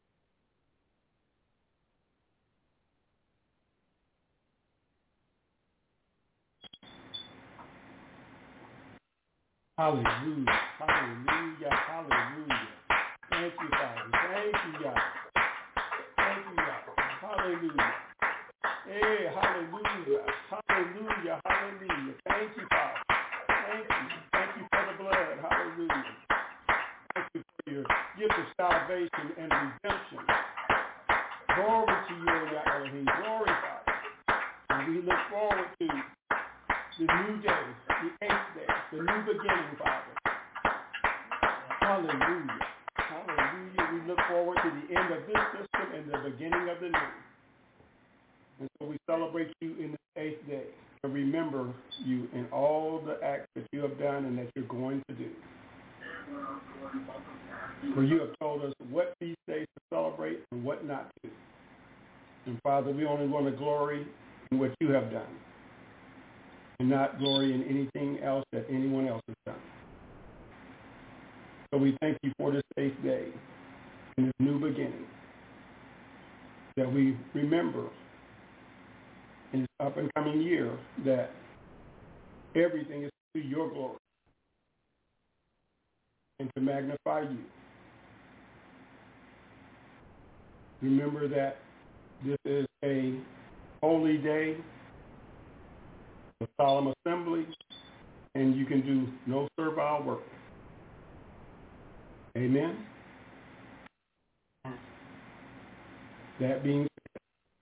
Hallelujah, hallelujah, hallelujah. Thank you, Father. Thank you, Yah. Thank you, Yah. Hallelujah. Hey, hallelujah, hallelujah, hallelujah. Thank you, Father. Thank you. Thank you for the blood. Hallelujah. Thank you for your gift of salvation and redemption. Glory to you, Yah Elohim. Glory, Father. And we look forward beginning, Father. Hallelujah. Hallelujah. We look forward to the end of this system and the beginning of the new. And so we celebrate you in the eighth day and remember you in all the acts that you have done and that you're going to do. For you have told us what feast days to celebrate and what not to. And Father, we only want to glory in what you have done and not glory in anything else that anyone else has done. So we thank you for this eighth day and this new beginning that we remember in this up and coming year that everything is to your glory and to magnify you. Remember that this is a holy day, a solemn assembly, and you can do no servile work. Amen. That being said,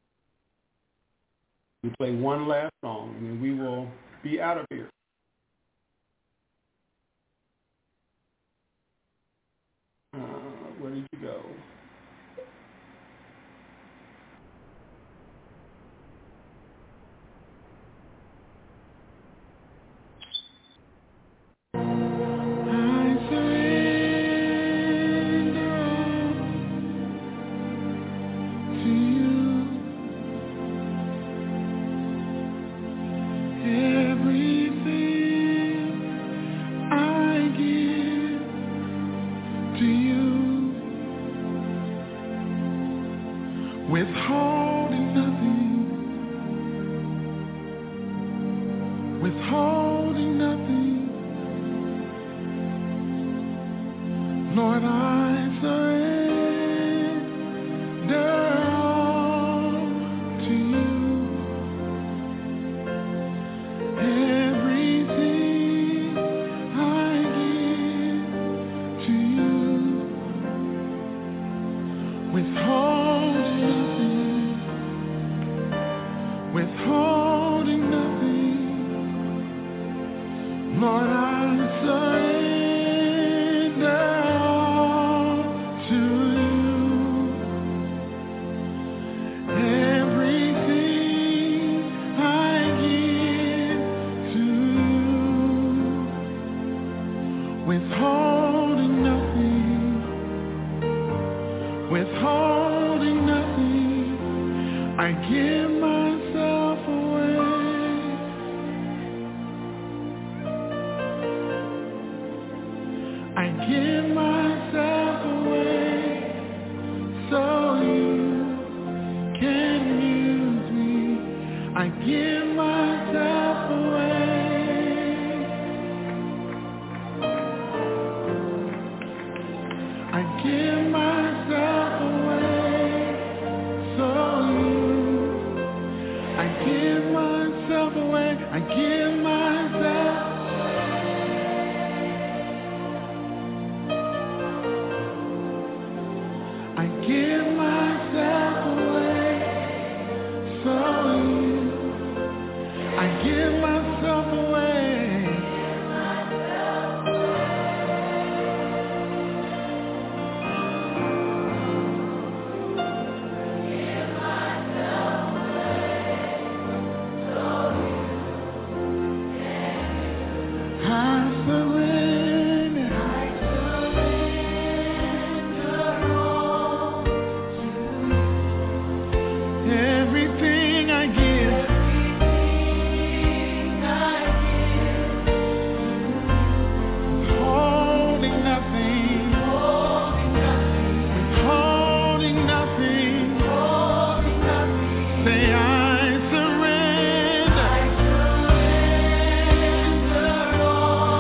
we play one last song, and then we will be out of here. Uh, where did you go? Withholding nothing, withholding nothing, Lord, I surrender all to you. Everything I give to you, withholding nothing, withholding nothing, Lord, I surrender all to you. Everything I give to you, withholding nothing, withholding nothing, I give myself away. I give myself away so you can use me. I give myself away. I give myself away so you. I give myself away. I give myself. I give myself away so you. I give myself away. I surrender. Everything I give, holding nothing, withholding nothing. Say I surrender.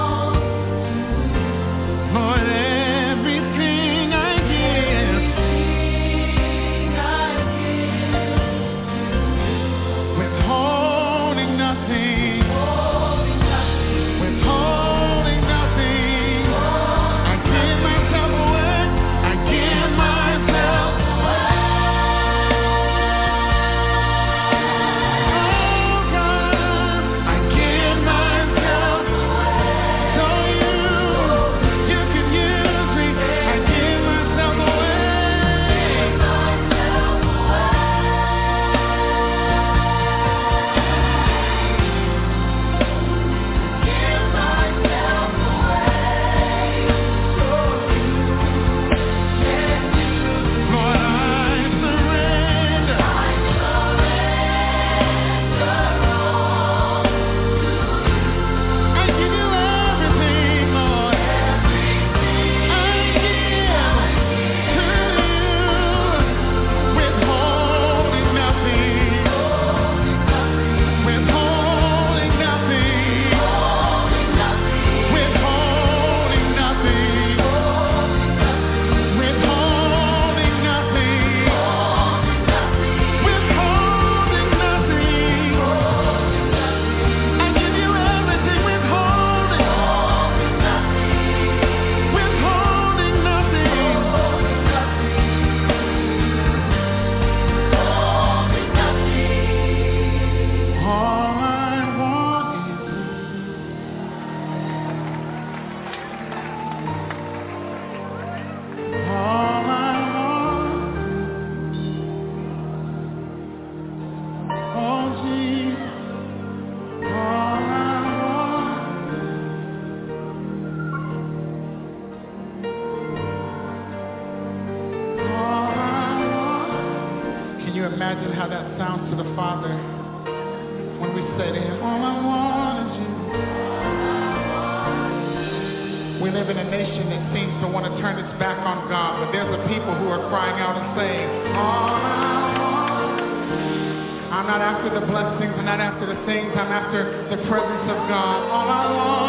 how that sounds to the Father when we say to him, all I want is you. We live in a nation that seems to want to turn its back on God, but there's a people who are crying out and saying, all I want. I'm not after the blessings, I'm not after the things, I'm after the presence of God. All I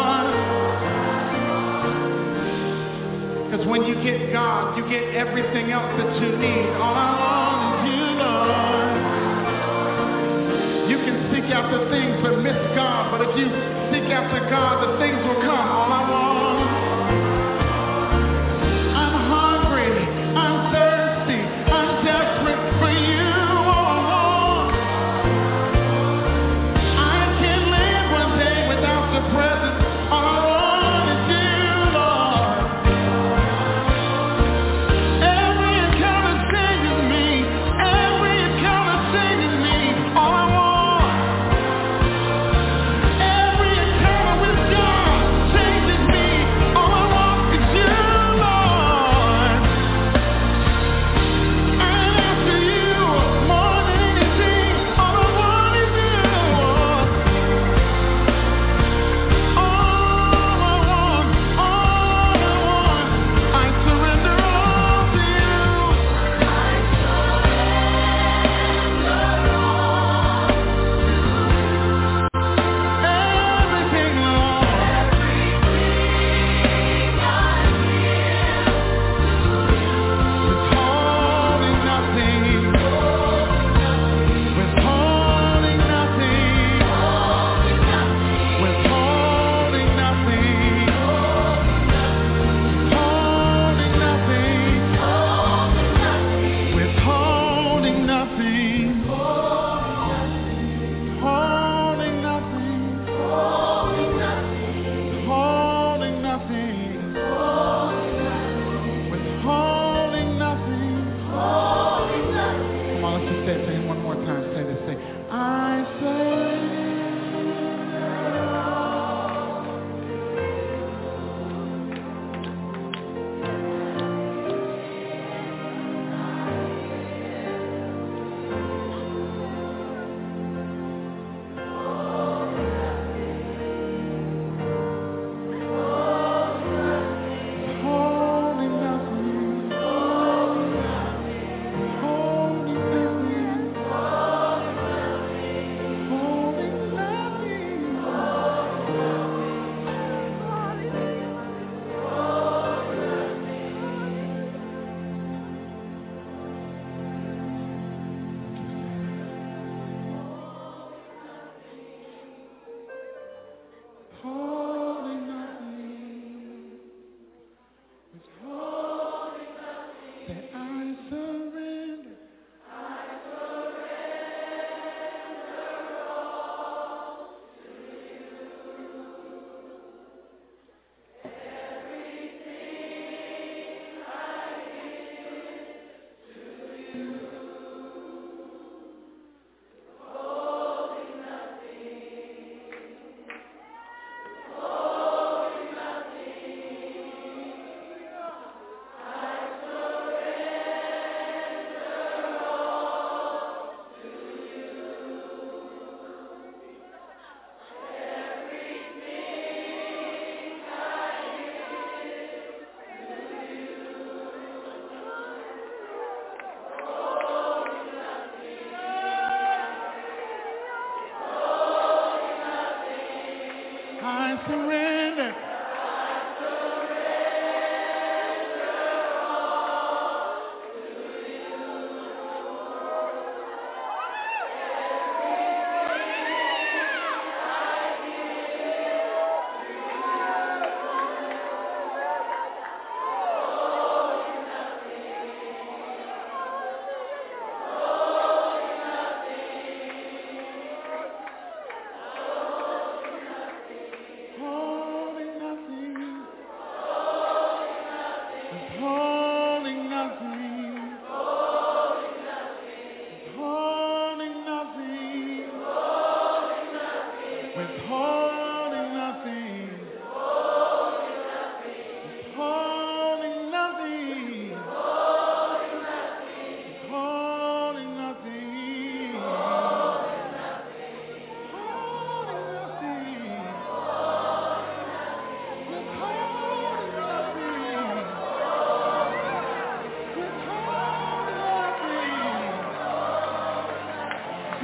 want. Because when you get God, you get everything else that you need. All I want is you, Lord. You can seek after things but miss God, but if you seek after God, the things will come. All I want. Every encounter with God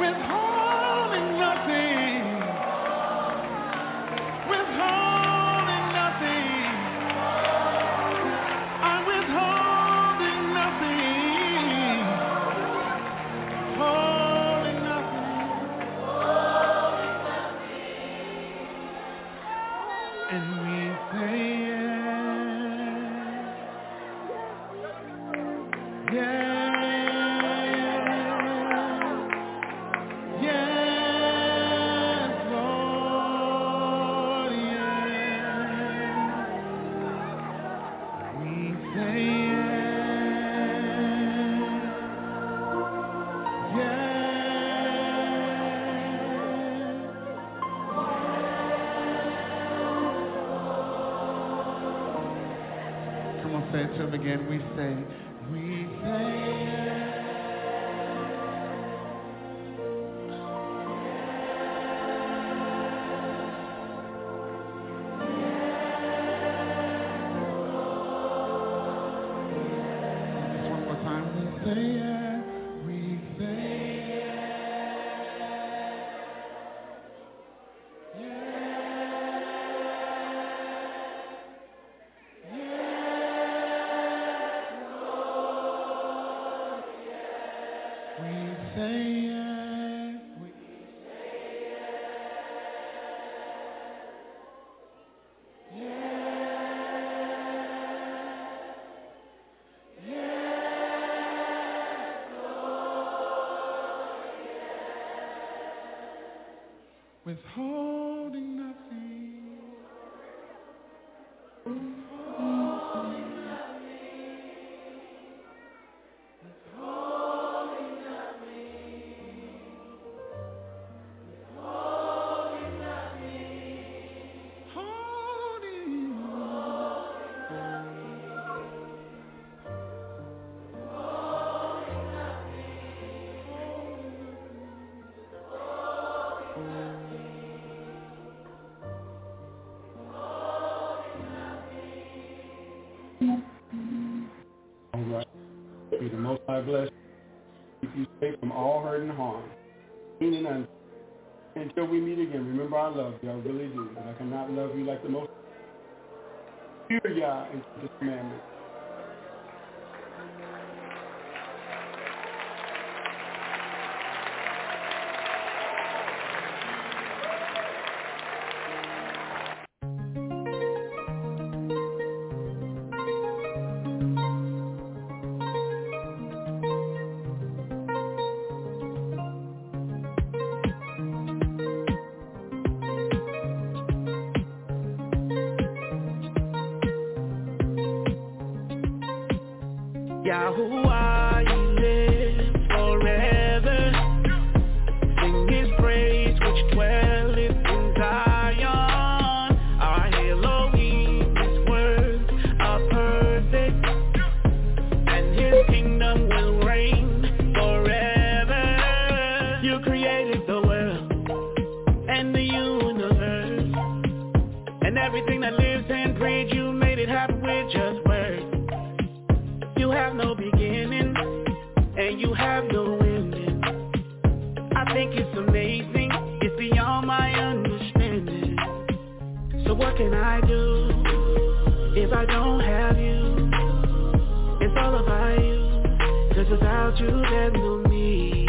withholding nothing, withholding nothing. I'm withholding nothing, holding nothing, and we say yes, yes. Say it to him again. We say, we say just one more time. We say yeah. We say withholding nothing, withholding nothing, withholding nothing, withholding nothing, holding, holding All right. May the Most High bless you. Keep you safe from all hurt and harm. Meaning and until we meet again, remember I love you. I really do. But I cannot love you like the most. Fear Yah into this commandment. Yahuwah, you live forever. Sing his praise which dwelleth in Zion. Our Elohim, his words are perfect, and his kingdom will reign forever. You created the world and the universe, and everything that lives and breathes. You made it happen with just words. You have no beginning, and you have no ending. I think it's amazing, it's beyond my understanding. So what can I do if I don't have you? It's all about you, 'cause without you there's no me.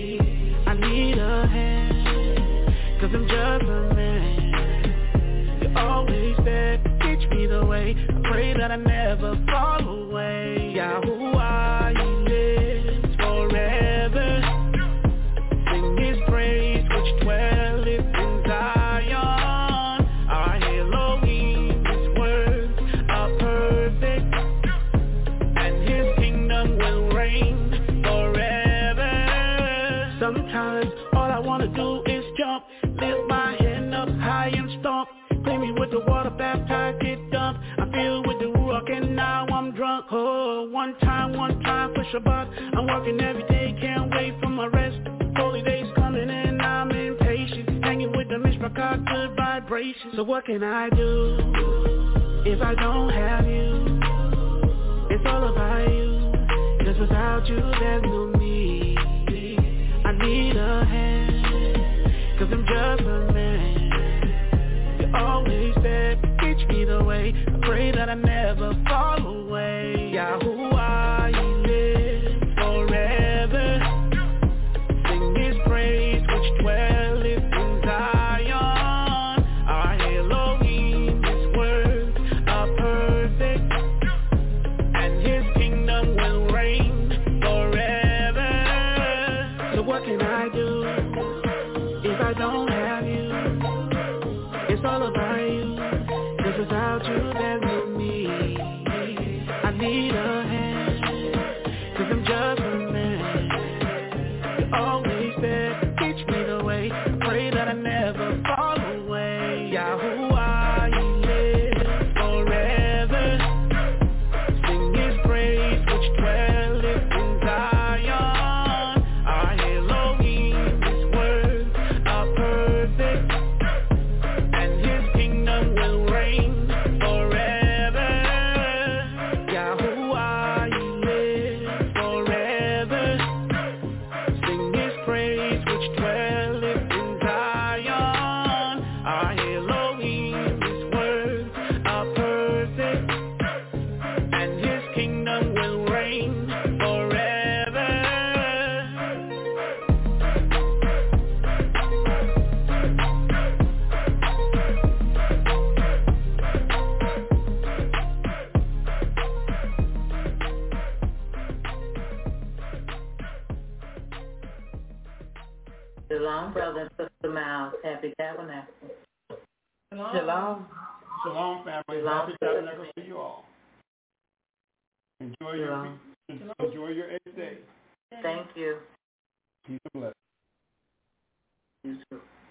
I need a hand, 'cause I'm just a man. You're always there, teach me the way. I pray that I never fall away. Yahuwah, he lives forever. Sing his praise which dwelleth in Zion. Our Elohim, his words are perfect, and his kingdom will reign forever. Sometimes all I wanna do is jump, lift my hand up high and stomp. Clean me with the water, baptize, get dumped. I feel with the Ruach and now I'm drunk. Oh, one time, one time for Shabbat. I'm working every day, can't wait for my rest. Holy days coming and I'm impatient. Hanging with the Mishpachah, good vibrations. So what can I do if I don't have you? It's all about you, 'cause without you there's no me. I need need a hand, cause I'm just a man. You always said, teach me the way. I pray that I never fall away. Yahuwah, He lives forever. Sing His praise, which dwelleth in Zion. Our Elohim, His words are perfect, and His kingdom will reign forever. So what can I do if I don't have you? It's all about you, 'cause without you there's no me. I need a hand, 'cause I'm just a man. You always said, teach me the way. I pray that I never fall away. Yahuwah, He lives forever. Sing His praise, which dwelleth in Zion. Our Elohim, His words are perfect, and His kingdom will reign forever. Yahuwah, He lives forever. Sing His praise, which dwelleth in Zion. Our Elohim, His words are perfect, and His kingdom will reign forever. Shalom, brother and sister Miles. Happy Tabernacle. Shalom. Shalom. Shalom, family. Shalom. Happy Tabernacle to you all. Enjoy your Shalom. enjoy your eighth day. Thank you. Peace and blessings. You too.